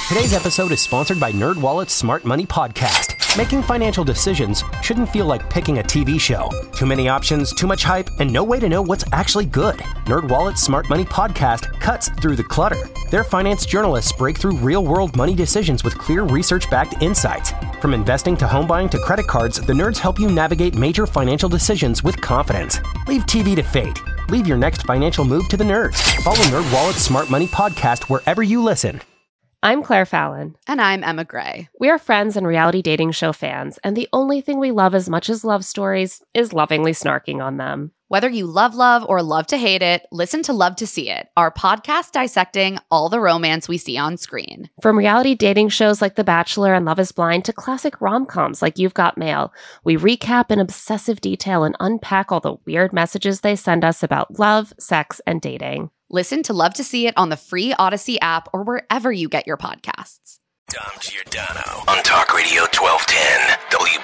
Today's episode is sponsored by NerdWallet's Smart Money Podcast. Making financial decisions shouldn't feel like picking a TV show. Too many options, too much hype, and no way to know what's actually good. NerdWallet's Smart Money Podcast cuts through the clutter. Their finance journalists break through real-world money decisions with clear research-backed insights. From investing to home buying to credit cards, the nerds help you navigate major financial decisions with confidence. Leave TV to fate. Leave your next financial move to the nerds. Follow NerdWallet's Smart Money Podcast wherever you listen. I'm Claire Fallon. And I'm Emma Gray. We are friends and reality dating show fans, and the only thing we love as much as love stories is lovingly snarking on them. Whether you love or love to hate it, listen to Love to See It, our podcast dissecting all the romance we see on screen. From reality dating shows like The Bachelor and Love is Blind to classic rom-coms like You've Got Mail, we recap in obsessive detail and unpack all the weird messages they send us about love, sex, and dating. Listen to Love to See It on the free Odyssey app or wherever you get your podcasts. Dom Giordano on Talk Radio 1210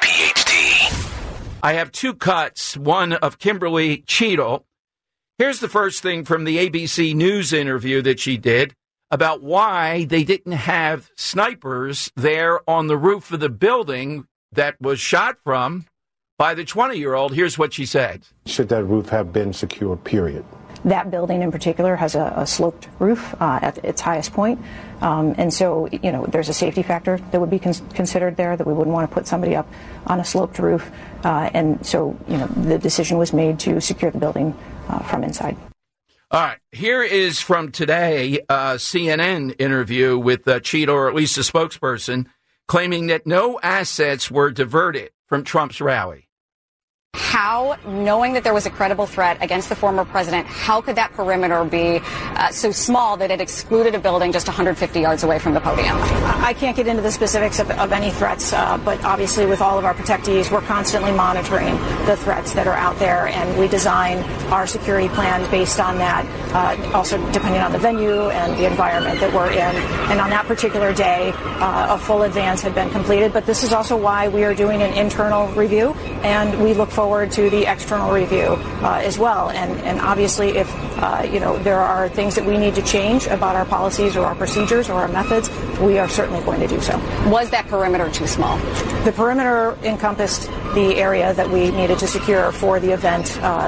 WPHT. I have two cuts, one of Kimberly Cheadle. Here's the first thing from the ABC News interview that she did about why they didn't have snipers there on the roof of the building that was shot from by the 20-year-old. Here's what she said. Should that roof have been secured, period? That building in particular has a sloped roof at its highest point. And so, there's a safety factor that would be considered there, that we wouldn't want to put somebody up on a sloped roof. And so, the decision was made to secure the building from inside. All right. Here is from today, a CNN interview with Cheadle, or at least a spokesperson, claiming that no assets were diverted from Trump's rally. How, knowing that there was a credible threat against the former president, how could that perimeter be so small that it excluded a building just 150 yards away from the podium? I can't get into the specifics of any threats, but obviously with all of our protectees, we're constantly monitoring the threats that are out there, and we design our security plans based on that, also depending on the venue and the environment that we're in. And on that particular day, a full advance had been completed, but this is also why we are doing an internal review, and we look forward to the external review as well. And obviously, if there are things that we need to change about our policies or our procedures or our methods, we are certainly going to do so. Was that perimeter too small? The perimeter encompassed the area that we needed to secure for the event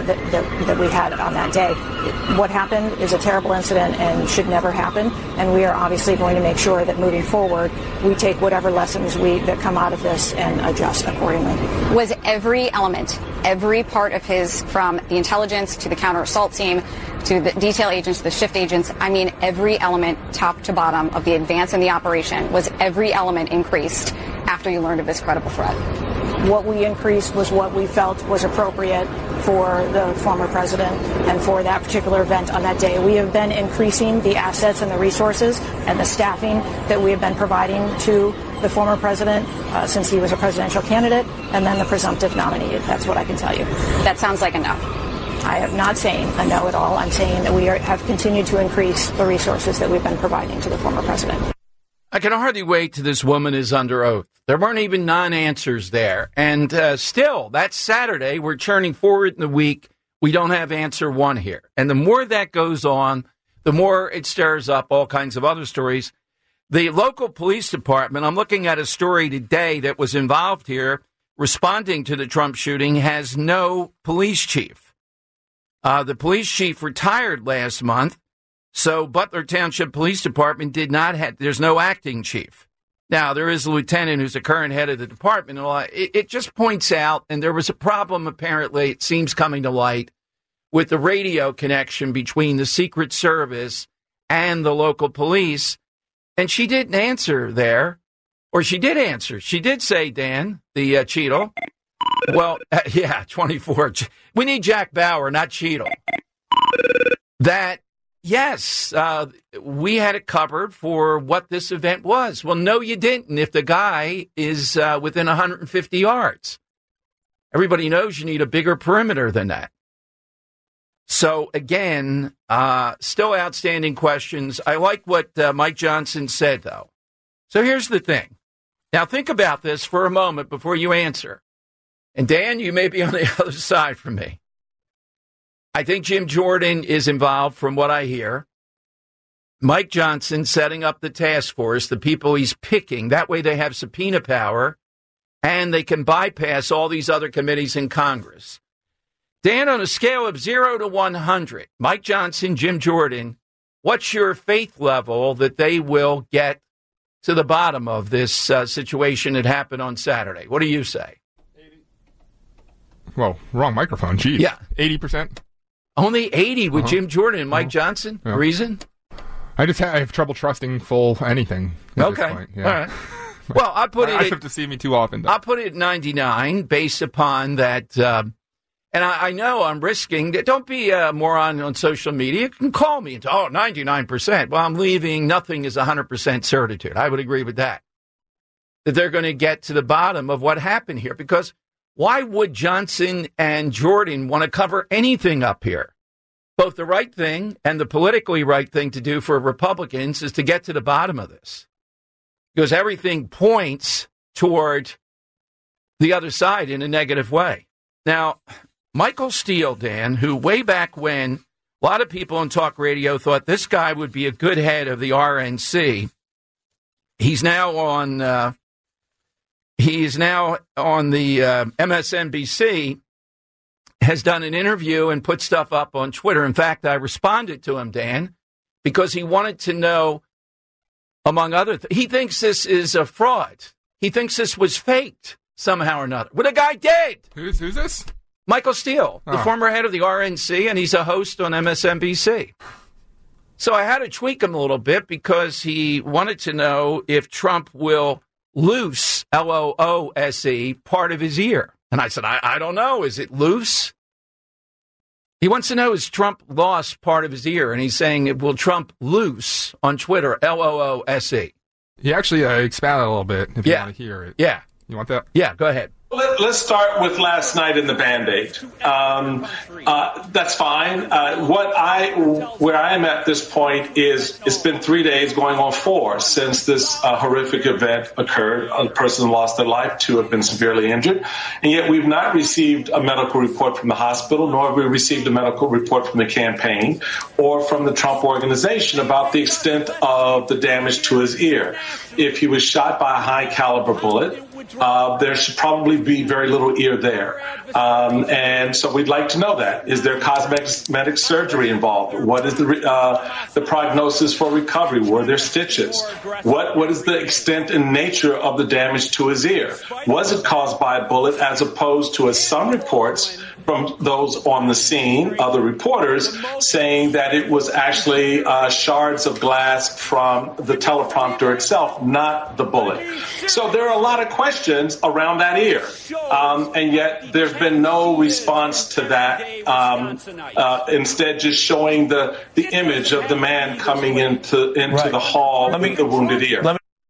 that we had on that day. What happened is a terrible incident and should never happen. And we are obviously going to make sure that moving forward, we take whatever lessons that come out of this and adjust accordingly. Was every element, every part of his, from the intelligence to the counter assault team to the detail agents to the shift agents, I mean every element top to bottom of the advance in the operation, was every element increased after you learned of this credible threat? What we increased was what we felt was appropriate for the former president and for that particular event on that day. We have been increasing the assets and the resources and the staffing that we have been providing to the former president since he was a presidential candidate and then the presumptive nominee. That's what I can tell you. That sounds like enough. I am not saying a no at all. I'm saying that we have continued to increase the resources that we've been providing to the former president. I can hardly wait till this woman is under oath. There weren't even non-answers there. And still, that's Saturday. We're churning forward in the week. We don't have answer one here. And the more that goes on, the more it stirs up all kinds of other stories. The local police department, I'm looking at a story today that was involved here, responding to the Trump shooting, has no police chief. The police chief retired last month. So Butler Township Police Department there's no acting chief. Now, there is a lieutenant who's the current head of the department. It just points out, and there was a problem, apparently, it seems coming to light, with the radio connection between the Secret Service and the local police. And she didn't answer there. Or she did answer. She did say, Dan, the Cheadle. Well, yeah, 24. We need Jack Bauer, not Cheadle. That... Yes, we had it covered for what this event was. Well, no, you didn't if the guy is within 150 yards. Everybody knows you need a bigger perimeter than that. So, again, still outstanding questions. I like what Mike Johnson said, though. So here's the thing. Now, think about this for a moment before you answer. And, Dan, you may be on the other side from me. I think Jim Jordan is involved from what I hear. Mike Johnson setting up the task force, the people he's picking. That way they have subpoena power and they can bypass all these other committees in Congress. Dan, on a scale of 0 to 100, Mike Johnson, Jim Jordan, what's your faith level that they will get to the bottom of this situation that happened on Saturday? What do you say? 80. Well, wrong microphone. Geez. Yeah. 80%. Only 80 with Jim Jordan and Mike Johnson? Yeah. Reason? I have trouble trusting full anything at Okay. this point. Yeah. All right. Well, I put it. I have to see me too often. I'll put it at 99 based upon that. And I know I'm risking. Don't be a moron on social media. You can call me and say, 99%. Well, I'm leaving. Nothing is 100% certitude. I would agree with that. That they're going to get to the bottom of what happened here. Because why would Johnson and Jordan want to cover anything up here? Both the right thing and the politically right thing to do for Republicans is to get to the bottom of this. Because everything points toward the other side in a negative way. Now, Michael Steele, Dan, who way back when a lot of people on talk radio thought this guy would be a good head of the RNC. He's now on the MSNBC, has done an interview and put stuff up on Twitter. In fact, I responded to him, Dan, because he wanted to know, among other things, he thinks this is a fraud. He thinks this was faked somehow or another. Well, the guy did. Who's this? Michael Steele, the former head of the RNC, and he's a host on MSNBC. So I had to tweak him a little bit because he wanted to know if Trump will loose, L-O-O-S-E, part of his ear. And I said, I don't know. Is it loose? He wants to know, is Trump lost part of his ear? And he's saying, will Trump loose on Twitter, L-O-O-S-E? He actually expanded a little bit if you want to hear it. Yeah. You want that? Yeah, go ahead. Let's start with last night in the Band-Aid. That's fine. Where I am at this point is it's been 3 days going on 4 since this horrific event occurred. A person lost their life, 2 have been severely injured. And yet we've not received a medical report from the hospital, nor have we received a medical report from the campaign or from the Trump organization about the extent of the damage to his ear. If he was shot by a high-caliber bullet, there should probably be very little ear there. And so we'd like to know that. Is there cosmetic surgery involved? What is the prognosis for recovery? Were there stitches? What is the extent and nature of the damage to his ear? Was it caused by a bullet as opposed to, as some reports from those on the scene, other reporters, saying that it was actually shards of glass from the teleprompter itself, not the bullet. So there are a lot of questions around that ear. And yet there's been no response to that. Instead, just showing the image of the man coming into the hall with the wounded ear.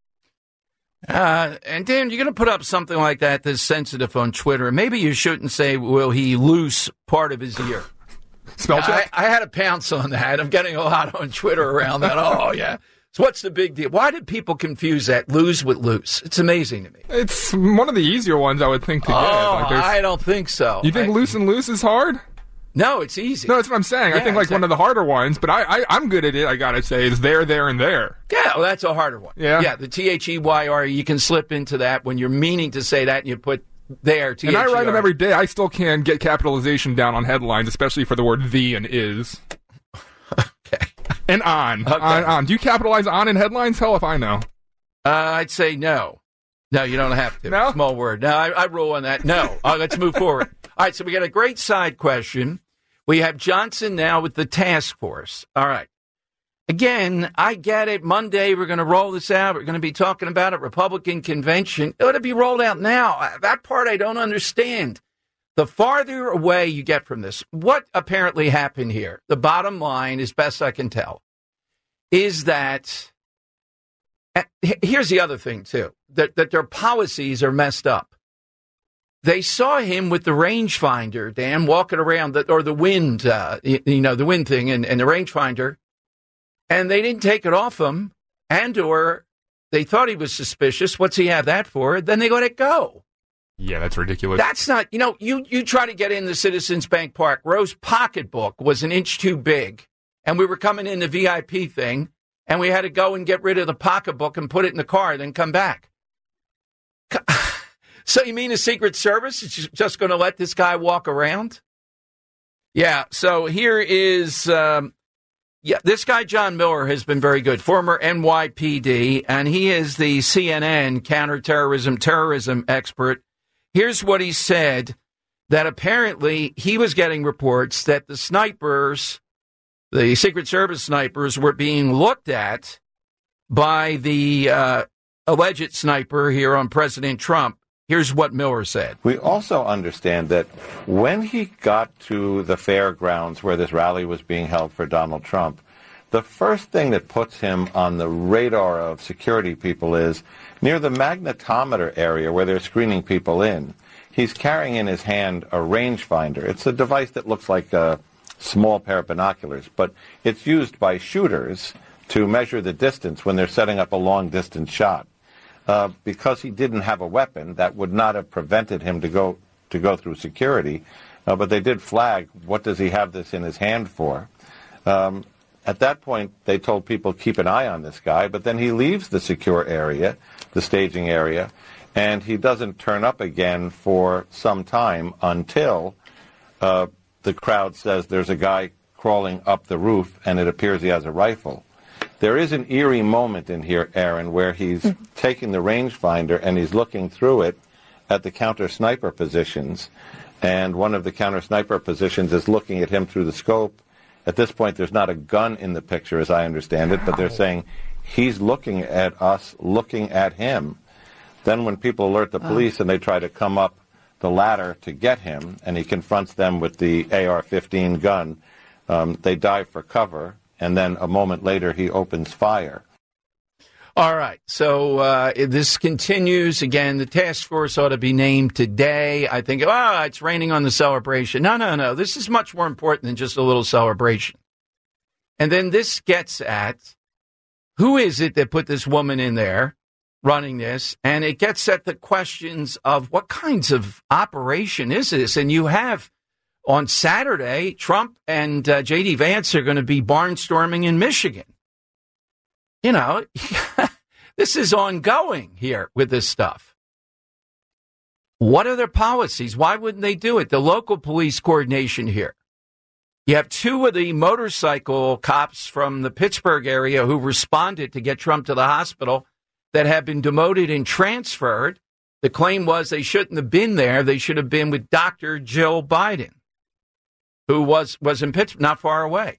And Dan, you're going to put up something like that that's sensitive on Twitter. Maybe you shouldn't say, will he lose part of his ear? Spell check? I had to pounce on that. I'm getting a lot on Twitter around that. Oh, yeah. So what's the big deal? Why did people confuse that lose with loose? It's amazing to me. It's one of the easier ones, I would think, to get. I don't think so. You think loose and loose is hard? No, it's easy. No, that's what I'm saying. I think one of the harder ones, but I'm good at it, I gotta say, is there, and there. Yeah, well, that's a harder one. Yeah, the T-H-E-Y-R, you can slip into that when you're meaning to say that and you put there, T-H-E-R. And I write them every day. I still can get capitalization down on headlines, especially for the word the and is. Okay. And on. Okay. On. Do you capitalize on in headlines? Hell if I know. I'd say no. No, you don't have to. No? Small word. No, I rule on that. No. Let's move forward. All right, so we got a great side question. We have Johnson now with the task force. All right. Again, I get it. Monday, we're going to roll this out. We're going to be talking about it. Republican convention. It ought to be rolled out now. That part I don't understand. The farther away you get from this, what apparently happened here, the bottom line, as best I can tell, is that here's the other thing, too, that their policies are messed up. They saw him with the rangefinder, Dan, walking around, the wind, the wind thing and the rangefinder, and they didn't take it off him, or they thought he was suspicious. What's he have that for? Then they let it go. Yeah, that's ridiculous. That's not, you try to get in the Citizens Bank Park. Rose's pocketbook was an inch too big, and we were coming in the VIP thing, and we had to go and get rid of the pocketbook and put it in the car, then come back. So you mean the Secret Service is just going to let this guy walk around? Yeah, so here is, this guy, John Miller, has been very good, former NYPD, and he is the CNN counterterrorism, terrorism expert. Here's what he said, that apparently he was getting reports that the snipers, the Secret Service snipers, were being looked at by the alleged sniper here on President Trump. Here's what Miller said. We also understand that when he got to the fairgrounds where this rally was being held for Donald Trump, the first thing that puts him on the radar of security people is near the magnetometer area where they're screening people in. He's carrying in his hand a rangefinder. It's a device that looks like a small pair of binoculars, but it's used by shooters to measure the distance when they're setting up a long-distance shot. Because he didn't have a weapon, that would not have prevented him to go through security. But they did flag, what does he have this in his hand for? At that point, they told people, keep an eye on this guy. But then he leaves the secure area, the staging area, and he doesn't turn up again for some time until the crowd says there's a guy crawling up the roof, and it appears he has a rifle. There is an eerie moment in here, Aaron, where he's taking the rangefinder and he's looking through it at the counter-sniper positions. And one of the counter-sniper positions is looking at him through the scope. At this point, there's not a gun in the picture, as I understand it, but they're saying he's looking at us, looking at him. Then when people alert the police and they try to come up the ladder to get him, and he confronts them with the AR-15 gun, they dive for cover. And then a moment later, he opens fire. All right. So this continues. Again, the task force ought to be named today. I think, it's raining on the celebration. No. This is much more important than just a little celebration. And then this gets at who is it that put this woman in there running this? And it gets at the questions of what kinds of operation is this? And you have on Saturday, Trump and J.D. Vance are going to be barnstorming in Michigan. You know, this is ongoing here with this stuff. What are their policies? Why wouldn't they do it? The local police coordination here. You have two of the motorcycle cops from the Pittsburgh area who responded to get Trump to the hospital that have been demoted and transferred. The claim was they shouldn't have been there. They should have been with Dr. Jill Biden, who was in Pittsburgh, not far away.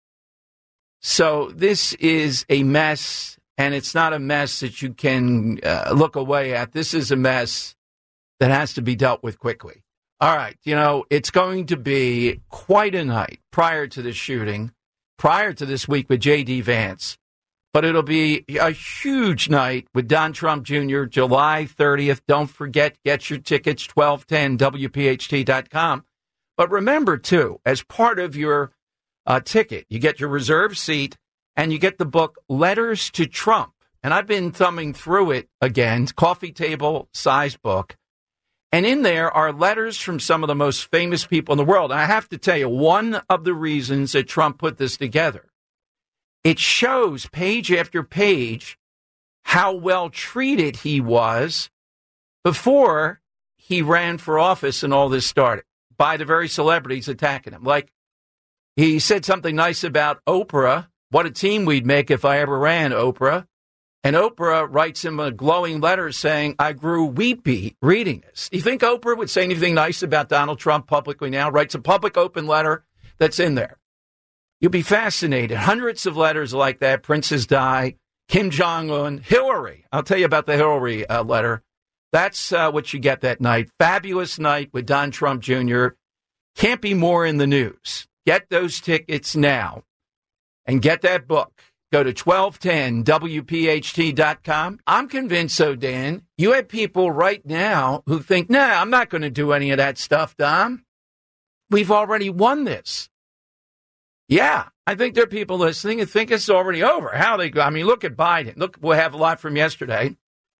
So this is a mess, and it's not a mess that you can look away at. This is a mess that has to be dealt with quickly. All right, it's going to be quite a night prior to the shooting, prior to this week with J.D. Vance. But it'll be a huge night with Don Trump Jr., July 30th. Don't forget, get your tickets, 1210WPHT.com. But remember, too, as part of your ticket, you get your reserved seat and you get the book Letters to Trump. And I've been thumbing through it again, coffee table size book. And in there are letters from some of the most famous people in the world. And I have to tell you, one of the reasons that Trump put this together, it shows page after page how well treated he was before he ran for office and all this started, by the very celebrities attacking him. Like, he said something nice about Oprah. What a team we'd make if I ever ran, Oprah. And Oprah writes him a glowing letter saying, I grew weepy reading this. Do you think Oprah would say anything nice about Donald Trump publicly now? Writes a public open letter that's in there. You'll be fascinated. Hundreds of letters like that. Princess Di, Kim Jong-un, Hillary. I'll tell you about the Hillary letter. That's what you get that night. Fabulous night with Don Trump Jr. Can't be more in the news. Get those tickets now and get that book. Go to 1210WPHT.com. I'm convinced so, Dan. You have people right now who think, I'm not going to do any of that stuff, Dom. We've already won this. Yeah, I think there are people listening who think it's already over. Look at Biden. Look, we'll have a lot from yesterday.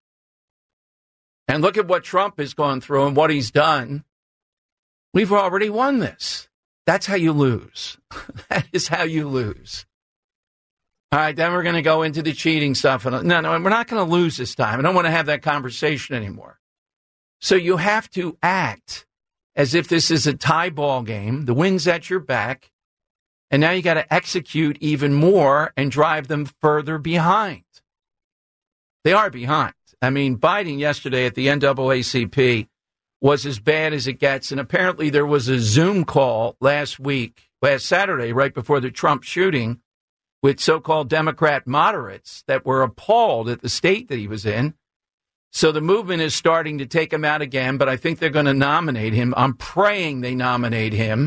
And look at what Trump has gone through and what he's done. We've already won this. That's how you lose. That is how you lose. All right, then we're going to go into the cheating stuff. No, we're not going to lose this time. I don't want to have that conversation anymore. So you have to act as if this is a tie ball game. The wind's at your back. And now you got to execute even more and drive them further behind. They are behind. I mean, Biden yesterday at the NAACP was as bad as it gets. And apparently there was a Zoom call last Saturday, right before the Trump shooting, with so-called Democrat moderates that were appalled at the state that he was in. So the movement is starting to take him out again, but I think they're going to nominate him. I'm praying they nominate him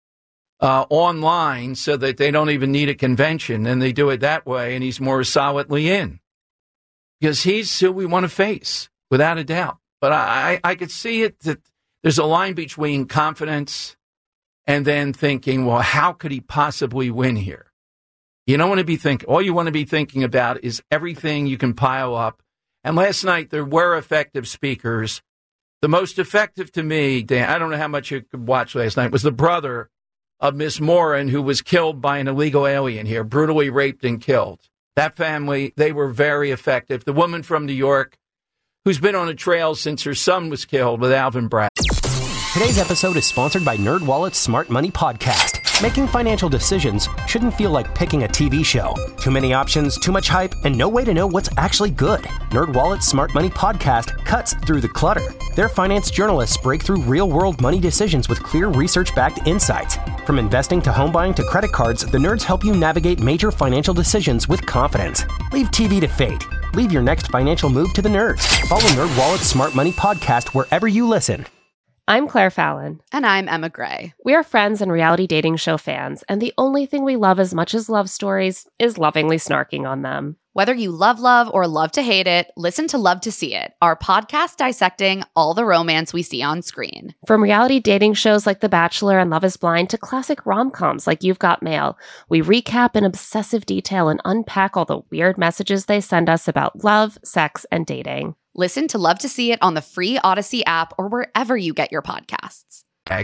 online so that they don't even need a convention, and they do it that way, and he's more solidly in. Because he's who we want to face, without a doubt. But I could see it that there's a line between confidence and then thinking, well, how could he possibly win here? You don't want to be thinking. All you want to be thinking about is everything you can pile up. And last night, there were effective speakers. The most effective to me, Dan, I don't know how much you could watch last night, was the brother of Miss Morin, who was killed by an illegal alien here, brutally raped and killed. That family, they were very effective. The woman from New York, who's been on a trail since her son was killed with Alvin Bragg. Today's episode is sponsored by NerdWallet's Smart Money Podcast. Making financial decisions shouldn't feel like picking a TV show. Too many options, too much hype, and no way to know what's actually good. NerdWallet's Smart Money Podcast cuts through the clutter. Their finance journalists break through real-world money decisions with clear research-backed insights. From investing to home buying to credit cards, the nerds help you navigate major financial decisions with confidence. Leave TV to fate. Leave your next financial move to the nerds. Follow NerdWallet's Smart Money Podcast wherever you listen. I'm Claire Fallon. And I'm Emma Gray. We are friends and reality dating show fans, and the only thing we love as much as love stories is lovingly snarking on them. Whether you love or love to hate it, listen to Love to See It, our podcast dissecting all the romance we see on screen. From reality dating shows like The Bachelor and Love is Blind to classic rom-coms like You've Got Mail, we recap in obsessive detail and unpack all the weird messages they send us about love, sex, and dating. Listen to Love to See It on the free Odyssey app or wherever you get your podcasts.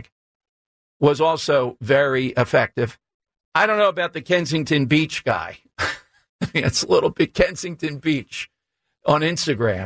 Was also very effective. I don't know about the Kensington Beach guy. I mean, it's a little bit Kensington Beach on Instagram,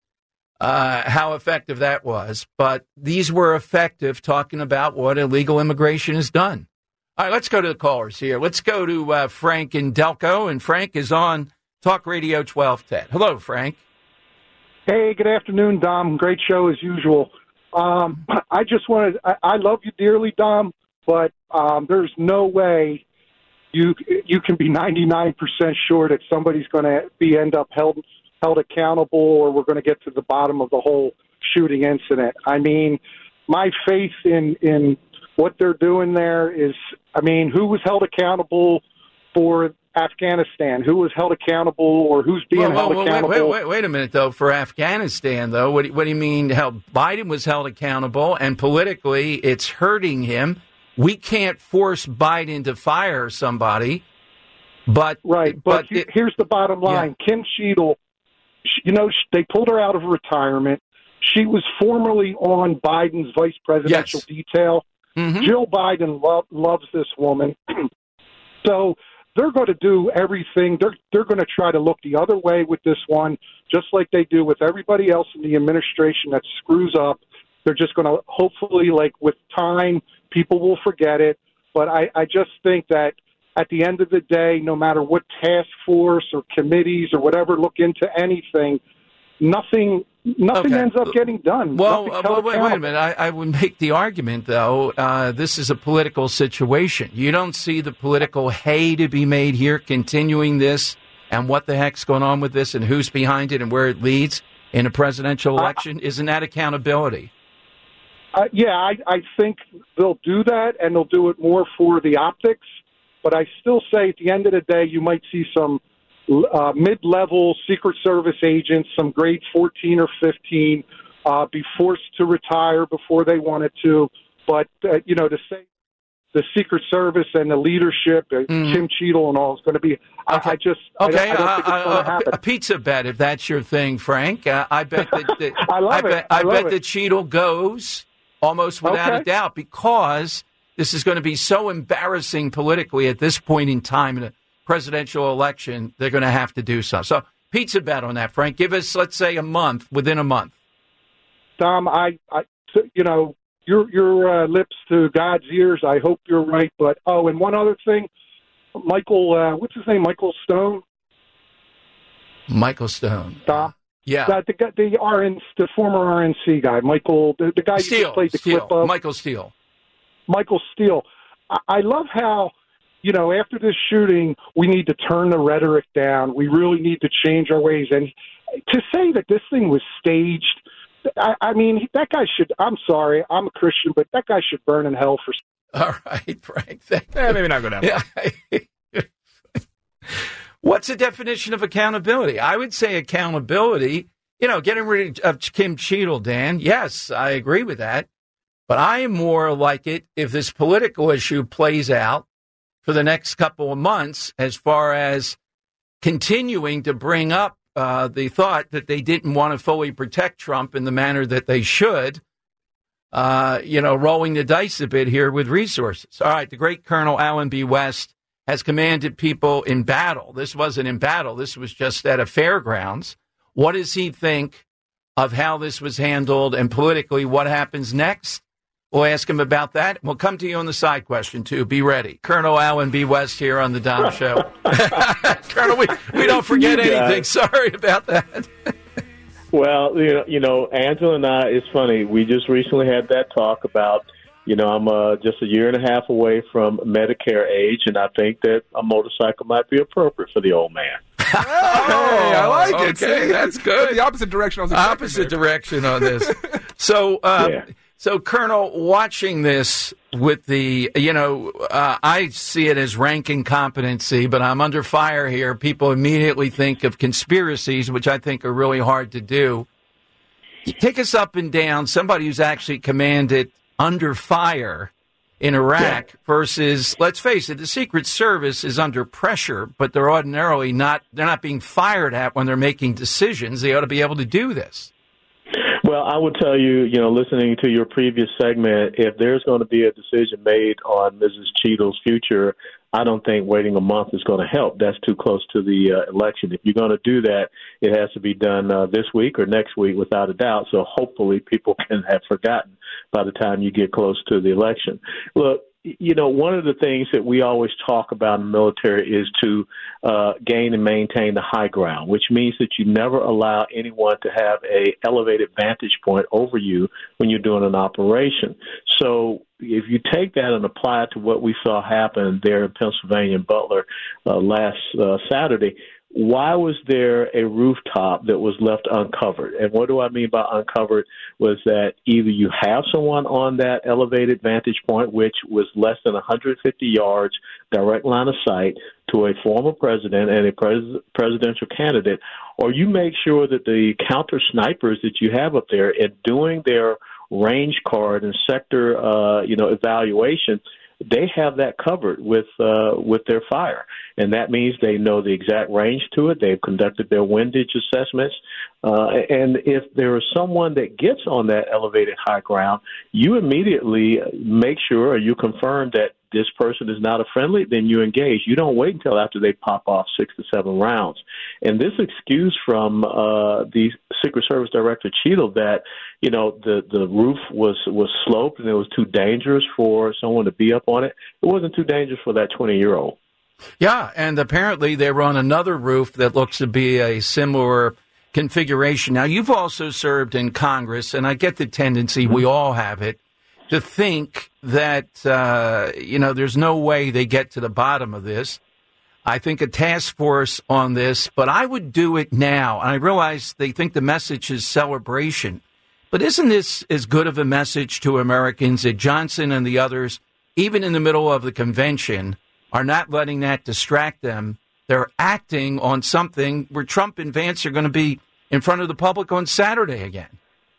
how effective that was. But these were effective talking about what illegal immigration has done. All right, let's go to the callers here. Let's go to Frank in Delco, and Frank is on Talk Radio 1210. Hello, Frank. Hey, good afternoon, Dom. Great show as usual. I just wanted, I love you dearly, Dom, but there's no way you can be 99% sure that somebody's going to end up held accountable, or we're going to get to the bottom of the whole shooting incident. I mean, my faith in what they're doing there is, I mean, who was held accountable for Afghanistan? Who was held accountable, or who's being held accountable? Wait a minute, though. For Afghanistan, though, what do you mean Biden was held accountable, and politically it's hurting him? We can't force Biden to fire somebody, but... Right, but here's the bottom line. Yeah. Kim Cheadle, they pulled her out of retirement. She was formerly on Biden's vice presidential detail. Mm-hmm. Jill Biden loves this woman. So they're going to do everything. They're going to try to look the other way with this one, just like they do with everybody else in the administration that screws up. They're just going to, hopefully, like with time, people will forget it. But I just think that at the end of the day, no matter what task force or committees or whatever look into anything, nothing ends up getting done. Well, wait a minute. I would make the argument, though, this is a political situation. You don't see the political hay to be made here continuing this, and what the heck's going on with this and who's behind it and where it leads in a presidential election? Isn't that accountability? I think they'll do that, and they'll do it more for the optics. But I still say at the end of the day, you might see some mid-level Secret Service agents, some grade 14 or 15, be forced to retire before they wanted to. But, to say the Secret Service and the leadership, Kim Cheadle and all, is going to be, I don't think it's going to happen. A pizza bet, if that's your thing, Frank. I bet that I bet that Cheadle goes almost without a doubt, because this is going to be so embarrassing politically at this point in time presidential election, they're going to have to do so. So pizza bet on that, Frank. Give us, let's say, within a month. Tom, your lips to God's ears. I hope you're right. But, and one other thing, Michael, what's his name? Michael Stone? Michael Stone. Tom? Yeah. The former RNC guy, Michael, the guy who just played the clip of. Michael Steele. Michael Steele. I love how, after this shooting, we need to turn the rhetoric down. We really need to change our ways. And to say that this thing was staged, I mean, that guy should, I'm sorry, I'm a Christian, but that guy should burn in hell for. All right, Frank. Maybe not go down. Yeah. What's the definition of accountability? I would say accountability, getting rid of Kim Cheadle, Dan. Yes, I agree with that. But I am more like it if this political issue plays out for the next couple of months as far as continuing to bring up the thought that they didn't want to fully protect Trump in the manner that they should, rolling the dice a bit here with resources. All right, the great Colonel Allen B. West has commanded people in battle. This wasn't in battle. This was just at a fairgrounds. What does he think of how this was handled and politically what happens next? We'll ask him about that. We'll come to you on the side question, too. Be ready. Colonel Allen B. West here on the Dom Show. Colonel, we don't forget anything. Sorry about that. Well, Angela and I, it's funny. We just recently had that talk about, I'm just a year and a half away from Medicare age, and I think that a motorcycle might be appropriate for the old man. Hey, I like it. Okay, that's good. The opposite direction. Opposite direction on this. So, So, Colonel, watching this with the, I see it as ranking competency, but I'm under fire here. People immediately think of conspiracies, which I think are really hard to do. Take us up and down, somebody who's actually commanded under fire in Iraq versus, let's face it, the Secret Service is under pressure, but they're ordinarily they're not being fired at when they're making decisions. They ought to be able to do this. Well, I would tell you, listening to your previous segment, if there's going to be a decision made on Mrs. Cheadle's future, I don't think waiting a month is going to help. That's too close to the election. If you're going to do that, it has to be done this week or next week without a doubt. So hopefully people can have forgotten by the time you get close to the election. Look, one of the things that we always talk about in the military is to gain and maintain the high ground, which means that you never allow anyone to have a elevated vantage point over you when you're doing an operation. So if you take that and apply it to what we saw happen there in Pennsylvania and Butler last Saturday, why was there a rooftop that was left uncovered? And what do I mean by uncovered was that either you have someone on that elevated vantage point, which was less than 150 yards, direct line of sight to a former president and a presidential candidate, or you make sure that the counter snipers that you have up there in doing their range card and sector, evaluation, they have that covered with their fire. And that means they know the exact range to it. They've conducted their windage assessments. And if there is someone that gets on that elevated high ground, you immediately make sure or you confirm that this person is not a friendly, then you engage. You don't wait until after they pop off 6 to 7 rounds. And this excuse from the Secret Service Director Cheadle that, the roof was sloped and it was too dangerous for someone to be up on it. It wasn't too dangerous for that 20-year-old. Yeah, and apparently they were on another roof that looks to be a similar configuration. Now, you've also served in Congress, and I get the tendency, we all have it, to think that, there's no way they get to the bottom of this. I think a task force on this, but I would do it now. And I realize they think the message is celebration. But isn't this as good of a message to Americans that Johnson and the others, even in the middle of the convention, are not letting that distract them? They're acting on something where Trump and Vance are going to be in front of the public on Saturday again.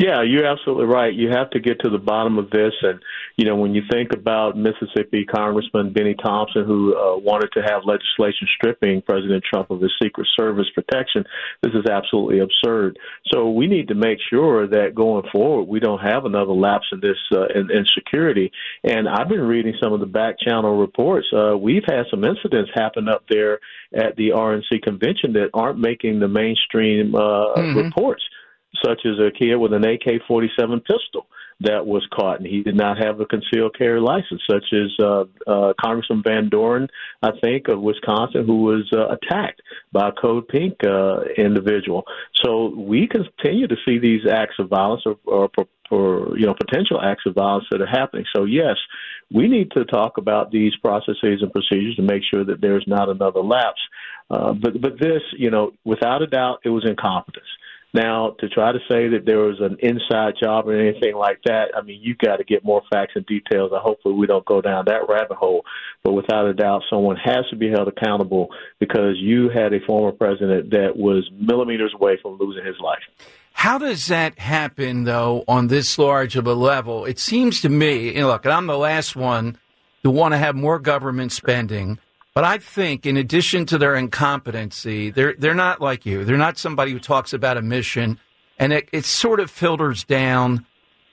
Yeah, you're absolutely right. You have to get to the bottom of this. And, when you think about Mississippi Congressman Benny Thompson, who wanted to have legislation stripping President Trump of his Secret Service protection, this is absolutely absurd. So we need to make sure that going forward, we don't have another lapse in this in security. And I've been reading some of the back channel reports. We've had some incidents happen up there at the RNC convention that aren't making the mainstream reports, such as a kid with an AK-47 pistol that was caught, and he did not have a concealed carry license, such as Congressman Van Doren, I think, of Wisconsin, who was attacked by a Code Pink individual. So we continue to see these acts of violence or potential acts of violence that are happening. So, yes, we need to talk about these processes and procedures to make sure that there's not another lapse. But this, without a doubt, it was incompetence. Now, to try to say that there was an inside job or anything like that, I mean, you got to get more facts and details. Hopefully we don't go down that rabbit hole. But without a doubt, someone has to be held accountable because you had a former president that was millimeters away from losing his life. How does that happen, though, on this large of a level? It seems to me, look, I'm the last one to want to have more government spending. But I think, in addition to their incompetency, they're not like you. They're not somebody who talks about a mission, and it sort of filters down.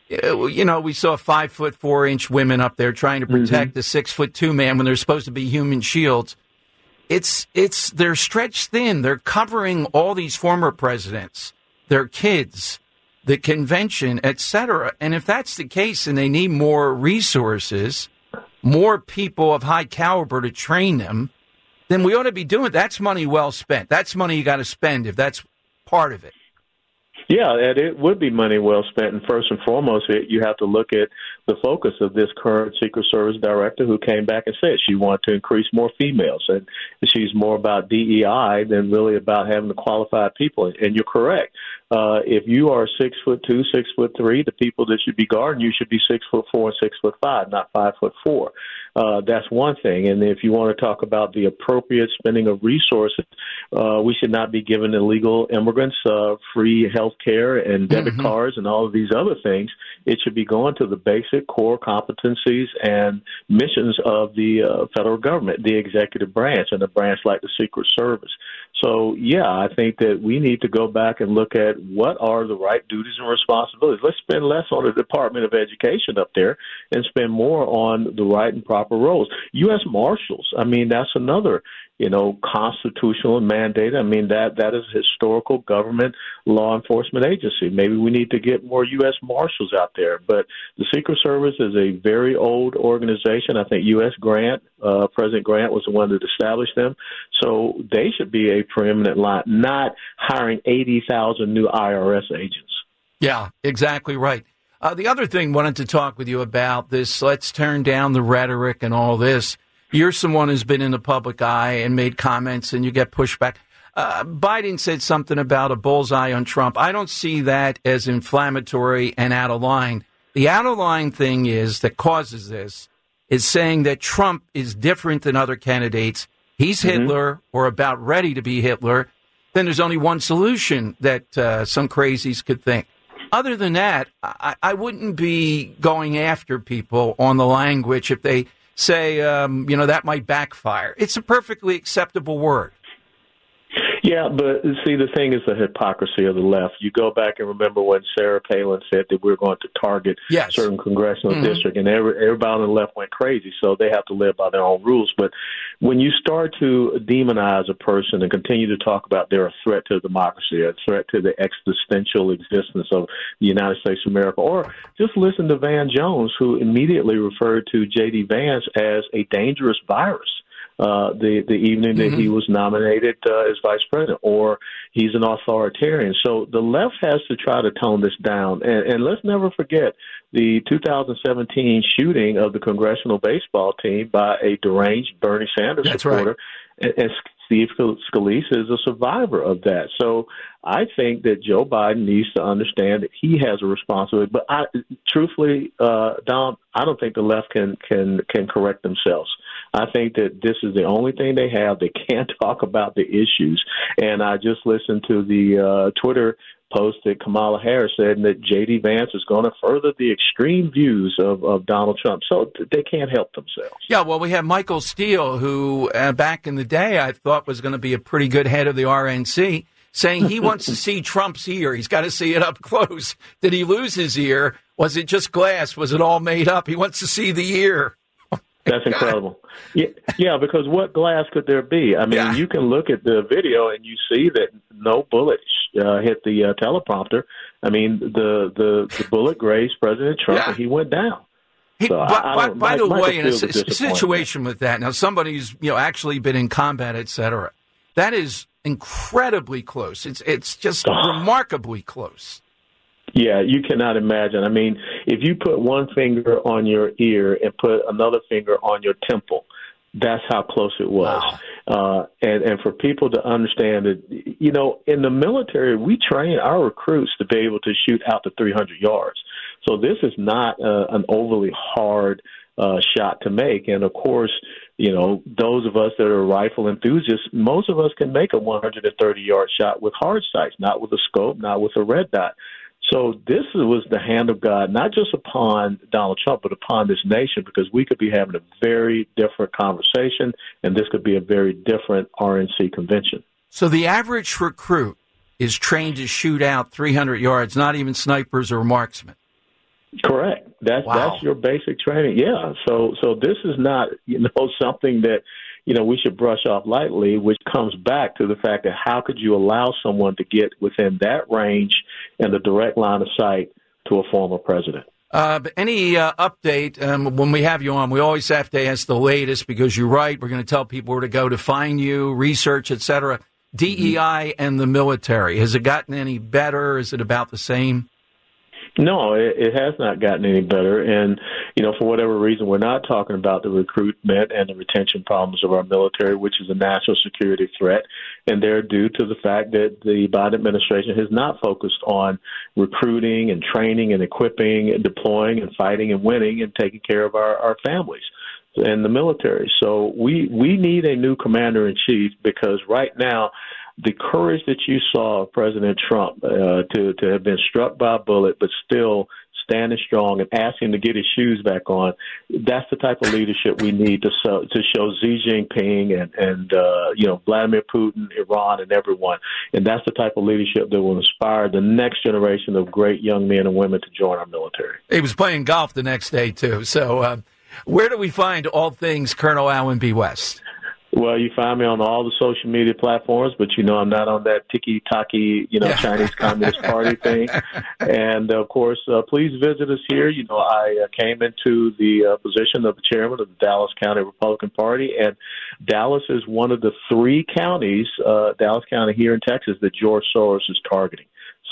We saw 5'4" women up there trying to protect the 6'2" man when they're supposed to be human shields. They're stretched thin. They're covering all these former presidents, their kids, the convention, etc. And if that's the case, and they need more resources, more people of high caliber to train them, then we ought to be doing it. That's money well spent. That's money you got to spend if that's part of it. Yeah, and it would be money well spent. And first and foremost, you have to look at the focus of this current Secret Service director who came back and said she wanted to increase more females. And she's more about DEI than really about having the qualified people. And you're correct. If you are 6'2", 6'3", the people that should be guarding you should be 6'4" and 6'5", not 5'4". That's one thing. And if you want to talk about the appropriate spending of resources, we should not be giving illegal immigrants free health care and debit cards and all of these other things. It should be going to the basic core competencies and missions of the federal government, the executive branch, and a branch like the Secret Service. So, yeah, I think that we need to go back and look at what are the right duties and responsibilities. Let's spend less on the Department of Education up there and spend more on the right and proper roles. U.S. Marshals, I mean, that's another, constitutional mandate. I mean, that is a historical government law enforcement agency. Maybe we need to get more U.S. Marshals out there. But the Secret Service is a very old organization. I think U.S. Grant, President Grant was the one that established them. So they should be a preeminent line, not hiring 80,000 new IRS agents. Yeah, exactly right. The other thing I wanted to talk with you about this, let's turn down the rhetoric and all this. You're someone who's been in the public eye and made comments and you get pushback. Biden said something about a bullseye on Trump. I don't see that as inflammatory and out of line. The out of line thing that causes this is saying that Trump is different than other candidates. He's Hitler or about ready to be Hitler. Then there's only one solution that some crazies could think. Other than that, I wouldn't be going after people on the language if they say, that might backfire. It's a perfectly acceptable word. Yeah, but see, the thing is the hypocrisy of the left. You go back and remember when Sarah Palin said that we're going to target certain congressional district, and everybody on the left went crazy, so they have to live by their own rules. But when you start to demonize a person and continue to talk about they're a threat to democracy, a threat to the existential existence of the United States of America, or just listen to Van Jones, who immediately referred to J.D. Vance as a dangerous virus. The evening that he was nominated as vice president, or he's an authoritarian. So the left has to try to tone this down. And let's never forget the 2017 shooting of the congressional baseball team by a deranged Bernie Sanders supporter. Right. And Steve Scalise is a survivor of that. So I think that Joe Biden needs to understand that he has a responsibility. But truthfully, Dom, I don't think the left can correct themselves. I think that this is the only thing they have. They can't talk about the issues. And I just listened to the Twitter posted Kamala Harris said that J.D. Vance is going to further the extreme views of Donald Trump. So they can't help themselves. Yeah, well, we have Michael Steele, who back in the day I thought was going to be a pretty good head of the RNC, saying he wants to see Trump's ear. He's got to see it up close. Did he lose his ear? Was it just glass? Was it all made up? He wants to see the ear. That's incredible. Yeah, because what glass could there be? I mean, you can look at the video and you see that no bullet hit the teleprompter. I mean, the bullet grazed President Trump and he went down. By the way, in a situation with that, now somebody's actually been in combat, et cetera, that is incredibly close. It's just remarkably close. Yeah, you cannot imagine. I mean, if you put one finger on your ear and put another finger on your temple, that's how close it was. Wow. And for people to understand that, in the military, we train our recruits to be able to shoot out to 300 yards. So this is not an overly hard shot to make. And, of course, those of us that are rifle enthusiasts, most of us can make a 130-yard shot with hard sights, not with a scope, not with a red dot. So this was the hand of God, not just upon Donald Trump, but upon this nation, because we could be having a very different conversation, and this could be a very different RNC convention. So the average recruit is trained to shoot out 300 yards, not even snipers or marksmen. Correct. That's your basic training. Yeah. So this is not something that we should brush off lightly, which comes back to the fact that how could you allow someone to get within that range and the direct line of sight to a former president? Any update when we have you on? We always have to ask the latest because you're right. We're going to tell people where to go to find you, research, et cetera. DEI and the military. Has it gotten any better? Is it about the same? No, it has not gotten any better. And, for whatever reason, we're not talking about the recruitment and the retention problems of our military, which is a national security threat. And they're due to the fact that the Biden administration has not focused on recruiting and training and equipping and deploying and fighting and winning and taking care of our families and the military. So we need a new commander-in-chief because right now, the courage that you saw of President Trump to have been struck by a bullet but still standing strong and asking to get his shoes back on, that's the type of leadership we need to show Xi Jinping and Vladimir Putin, Iran, and everyone. And that's the type of leadership that will inspire the next generation of great young men and women to join our military. He was playing golf the next day, too. So where do we find all things Colonel Allen B. West? Well, you find me on all the social media platforms, but I'm not on that tiki-taki, Chinese Communist Party thing. And, of course, please visit us here. I came into the position of the chairman of the Dallas County Republican Party, and Dallas is one of the three counties, Dallas County here in Texas, that George Soros is targeting.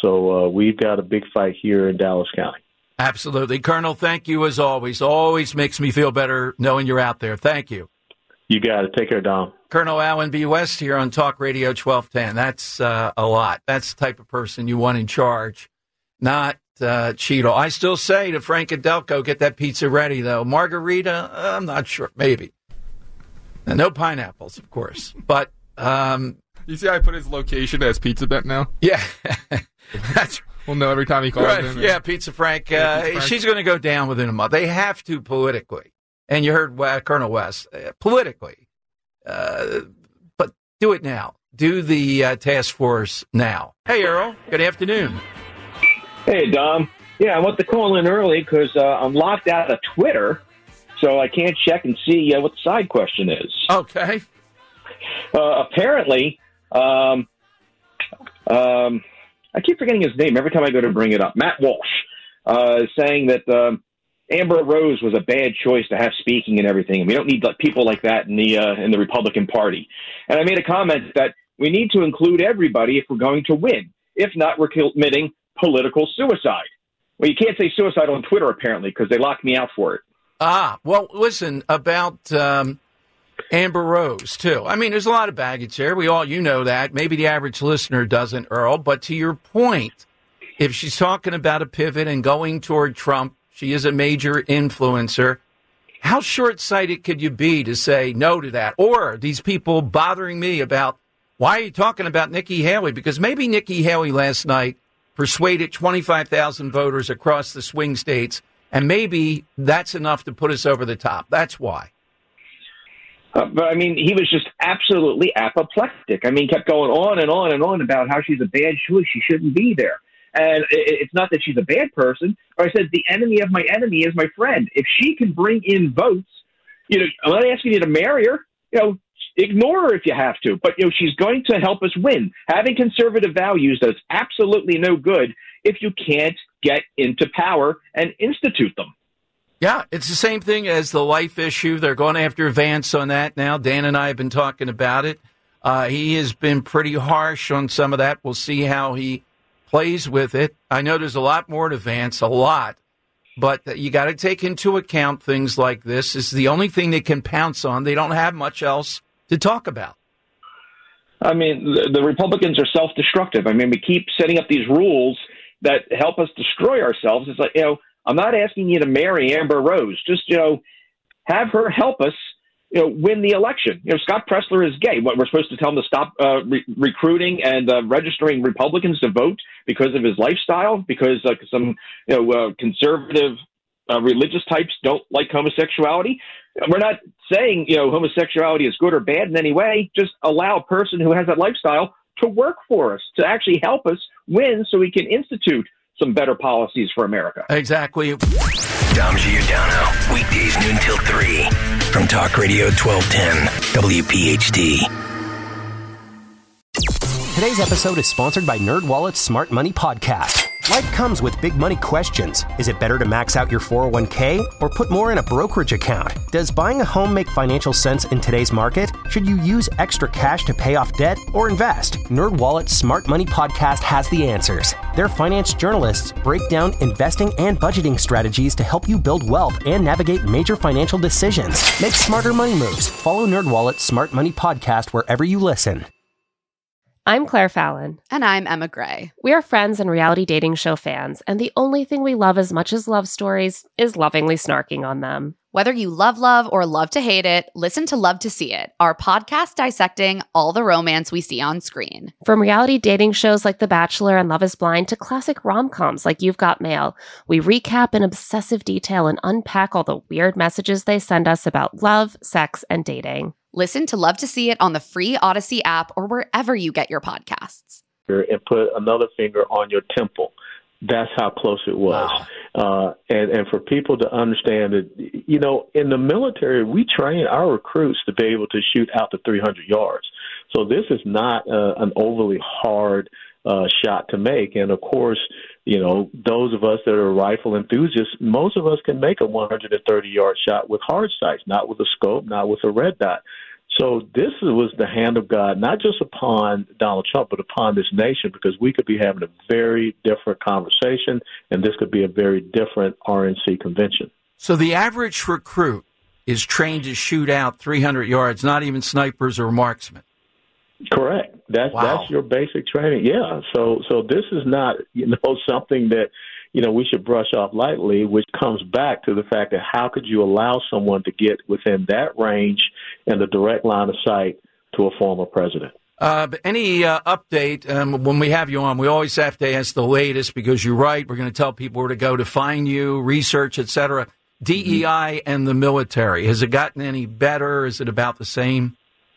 So we've got a big fight here in Dallas County. Absolutely. Colonel, thank you as always. Always makes me feel better knowing you're out there. Thank you. You got it. Take care, Dom. Colonel Allen B. West here on Talk Radio 1210. That's a lot. That's the type of person you want in charge, not Cheeto. I still say to Frank Adelko, get that pizza ready, though. Margarita, I'm not sure. Maybe. No pineapples, of course. But you see I put his location as Pizza Bet now? Yeah. That's we'll know every time he calls in. Yeah, Pizza Frank. She's going to go down within a month. They have to politically. And you heard Colonel West, politically, but do it now. Do the task force now. Hey, Earl, good afternoon. Hey, Dom. Yeah, I want to call in early because I'm locked out of Twitter, so I can't check and see what the side question is. Okay. Apparently, I keep forgetting his name every time I go to bring it up. Matt Walsh is saying that Amber Rose was a bad choice to have speaking and everything. And we don't need people like that in the Republican Party. And I made a comment that we need to include everybody if we're going to win. If not, we're committing political suicide. Well, you can't say suicide on Twitter, apparently, because they locked me out for it. Well, listen, about Amber Rose, too. I mean, there's a lot of baggage there. You know that. Maybe the average listener doesn't, Earl. But to your point, if she's talking about a pivot and going toward Trump, she is a major influencer. How short-sighted could you be to say no to that? Or these people bothering me about, why are you talking about Nikki Haley? Because maybe Nikki Haley last night persuaded 25,000 voters across the swing states, and maybe that's enough to put us over the top. That's why. But, I mean, he was just absolutely apoplectic. I mean, kept going on and on and on about how she's a bad choice. She shouldn't be there. And it's not that she's a bad person. But I said, the enemy of my enemy is my friend. If she can bring in votes, I'm not asking you to marry her. Ignore her if you have to. But, she's going to help us win. Having conservative values does absolutely no good if you can't get into power and institute them. Yeah, it's the same thing as the life issue. They're going after Vance on that now. Dan and I have been talking about it. He has been pretty harsh on some of that. We'll see how he plays with it. I know there's a lot more to Vance, a lot. But you got to take into account things like this. It's the only thing they can pounce on. They don't have much else to talk about. I mean, the Republicans are self-destructive. I mean, we keep setting up these rules that help us destroy ourselves. It's like, I'm not asking you to marry Amber Rose. Just, have her help us, win the election. Scott Presler is gay. What, we're supposed to tell him to stop recruiting and registering Republicans to vote because of his lifestyle, because some, conservative religious types don't like homosexuality. We're not saying, homosexuality is good or bad in any way. Just allow a person who has that lifestyle to work for us, to actually help us win so we can institute some better policies for America. Exactly. Dom Giordano, weekdays noon till 3 from Talk Radio 1210 WPHT. Today's episode is sponsored by NerdWallet's Smart Money Podcast. Life comes with big money questions. Is it better to max out your 401k or put more in a brokerage account? Does buying a home make financial sense in today's market? Should you use extra cash to pay off debt or invest? NerdWallet's Smart Money Podcast has the answers. Their finance journalists break down investing and budgeting strategies to help you build wealth and navigate major financial decisions. Make smarter money moves. Follow NerdWallet's Smart Money Podcast wherever you listen. I'm Claire Fallon. And I'm Emma Gray. We are friends and reality dating show fans, and the only thing we love as much as love stories is lovingly snarking on them. Whether you love or love to hate it, listen to Love to See It, our podcast dissecting all the romance we see on screen. From reality dating shows like The Bachelor and Love is Blind to classic rom-coms like You've Got Mail, we recap in obsessive detail and unpack all the weird messages they send us about love, sex, and dating. Listen to Love to See It on the free Odyssey app or wherever you get your podcasts. And put another finger on your temple. That's how close it was. Wow. And for people to understand that, in the military, we train our recruits to be able to shoot out to 300 yards. So this is not an overly hard shot to make. And, of course, those of us that are rifle enthusiasts, most of us can make a 130-yard shot with hard sights, not with a scope, not with a red dot. So this was the hand of God, not just upon Donald Trump, but upon this nation, because we could be having a very different conversation, and this could be a very different RNC convention. So the average recruit is trained to shoot out 300 yards, not even snipers or marksmen. Correct. That's your basic training. Yeah. So this is not, something that, we should brush off lightly, which comes back to the fact that how could you allow someone to get within that range and the direct line of sight to a former president? Any update when we have you on? We always have to ask the latest because you're right. We're going to tell people where to go to find you, research, et cetera. DEI and the military. Has it gotten any better? Is it about the same?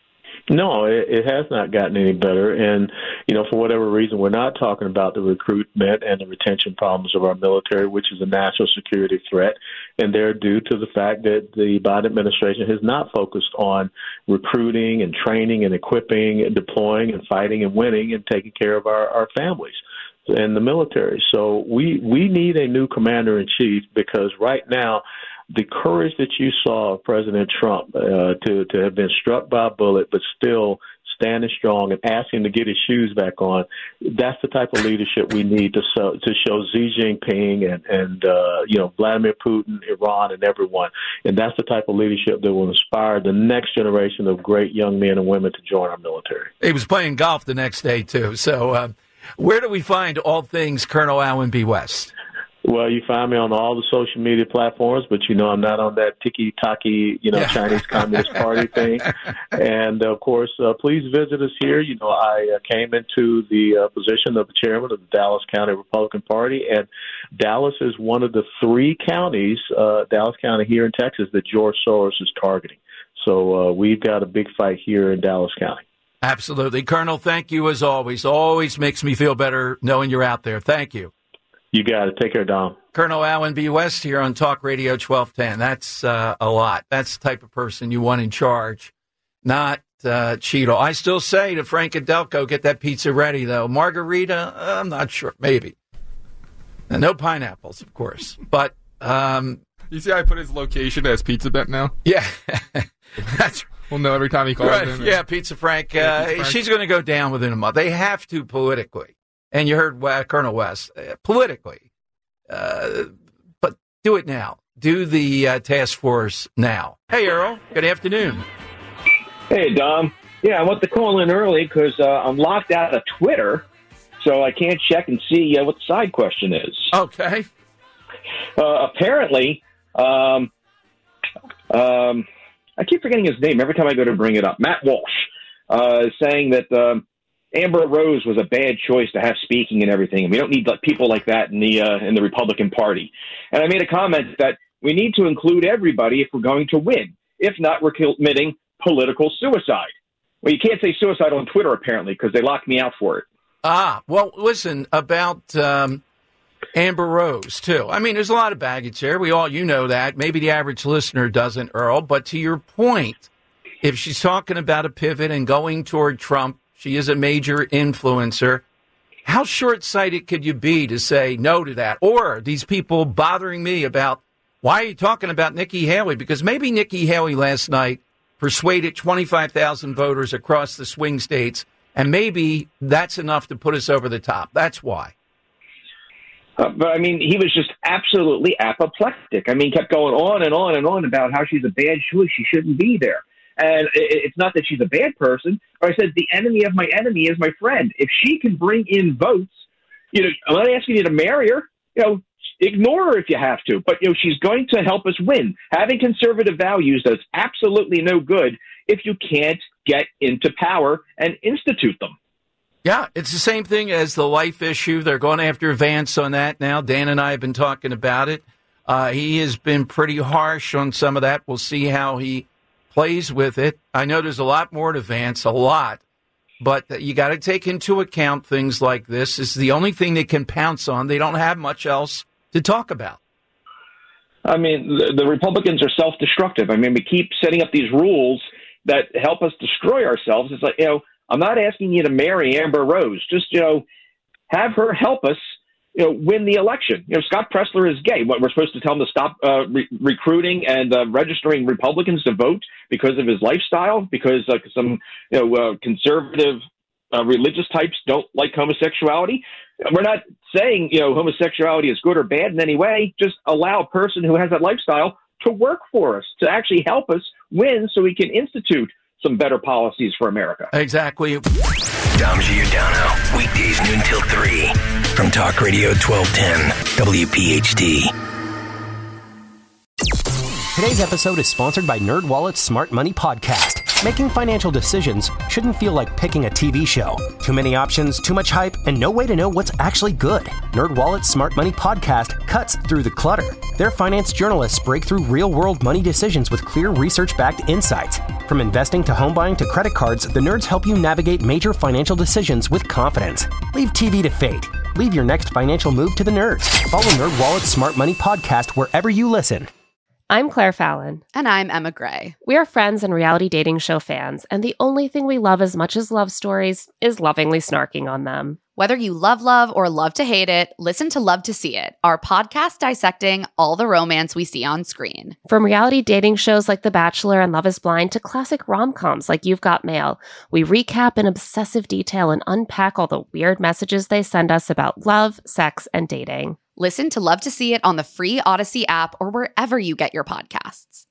No, it has not gotten any better. And, for whatever reason, we're not talking about the recruitment and the retention problems of our military, which is a national security threat. And they're due to the fact that the Biden administration has not focused on recruiting and training and equipping and deploying and fighting and winning and taking care of our families and the military. So we need a new commander-in-chief because right now, the courage that you saw of President Trump to have been struck by a bullet but still standing strong and asking to get his shoes back on, that's the type of leadership we need to show Xi Jinping and Vladimir Putin, Iran, and everyone. And that's the type of leadership that will inspire the next generation of great young men and women to join our military. He was playing golf the next day, too. So where do we find all things Colonel Allen B. West? Well, you find me on all the social media platforms, but I'm not on that tiki-taki, Chinese Communist Party thing. And of course, please visit us here. I came into the position of the chairman of the Dallas County Republican Party, and Dallas is one of the 3 counties, Dallas County here in Texas, that George Soros is targeting. So we've got a big fight here in Dallas County. Absolutely. Colonel, thank you as always. Always makes me feel better knowing you're out there. Thank you. You got it. Take care, Dom. Colonel Allen B. West here on Talk Radio 1210. That's a lot. That's the type of person you want in charge, not Cheadle. I still say to Frank Adelko, get that pizza ready, though. Margarita, I'm not sure. Maybe. No pineapples, of course. But you see I put his location as Pizza Bet now? Yeah. That's we'll know every time he calls in. Yeah, Pizza Frank. She's going to go down within a month. They have to politically. And you heard Colonel West, politically. But do it now. Do the task force now. Hey, Earl. Good afternoon. Hey, Dom. Yeah, I want to call in early because I'm locked out of Twitter, so I can't check and see what the side question is. Okay. Apparently, I keep forgetting his name every time I go to bring it up. Matt Walsh saying that Amber Rose was a bad choice to have speaking and everything. And we don't need people like that in the Republican Party. And I made a comment that we need to include everybody if we're going to win. If not, we're committing political suicide. Well, you can't say suicide on Twitter, apparently, because they locked me out for it. Well, listen, about Amber Rose, too. I mean, there's a lot of baggage there. You know that. Maybe the average listener doesn't, Earl. But to your point, if she's talking about a pivot and going toward Trump, she is a major influencer. How short-sighted could you be to say no to that? Or these people bothering me about, why are you talking about Nikki Haley? Because maybe Nikki Haley last night persuaded 25,000 voters across the swing states, and maybe that's enough to put us over the top. That's why. But, I mean, he was just absolutely apoplectic. I mean, kept going on and on and on about how she's a bad choice. She shouldn't be there. And it's not that she's a bad person. But I said, the enemy of my enemy is my friend. If she can bring in votes, I'm not asking you to marry her. Ignore her if you have to. But, she's going to help us win. Having conservative values does absolutely no good if you can't get into power and institute them. Yeah, it's the same thing as the life issue. They're going after Vance on that now. Dan and I have been talking about it. He has been pretty harsh on some of that. We'll see how he plays with it. I know there's a lot more to Vance, a lot, but you got to take into account things like this. It's the only thing they can pounce on. They don't have much else to talk about. I mean, the Republicans are self-destructive. I mean, we keep setting up these rules that help us destroy ourselves. It's like, I'm not asking you to marry Amber Rose. Just, have her help us, win the election. Scott Presler is gay. What, we're supposed to tell him to stop recruiting and registering Republicans to vote because of his lifestyle, because some conservative religious types don't like homosexuality? We're not saying homosexuality is good or bad in any way. Just allow a person who has that lifestyle to work for us, to actually help us win so we can institute some better policies for America. Exactly. Dom Giordano, weekdays noon till 3 from Talk Radio 1210 WPHT. Today's episode is sponsored by NerdWallet's Smart Money Podcast. Making financial decisions shouldn't feel like picking a TV show. Too many options, too much hype, and no way to know what's actually good. NerdWallet's Smart Money Podcast cuts through the clutter. Their finance journalists break through real-world money decisions with clear research-backed insights. From investing to home buying to credit cards, the nerds help you navigate major financial decisions with confidence. Leave TV to fate. Leave your next financial move to the nerds. Follow NerdWallet's Smart Money Podcast wherever you listen. I'm Claire Fallon. And I'm Emma Gray. We are friends and reality dating show fans, and the only thing we love as much as love stories is lovingly snarking on them. Whether you love or love to hate it, listen to Love to See It, our podcast dissecting all the romance we see on screen. From reality dating shows like The Bachelor and Love is Blind to classic rom-coms like You've Got Mail, we recap in obsessive detail and unpack all the weird messages they send us about love, sex, and dating. Listen to Love to See It on the free Odyssey app or wherever you get your podcasts.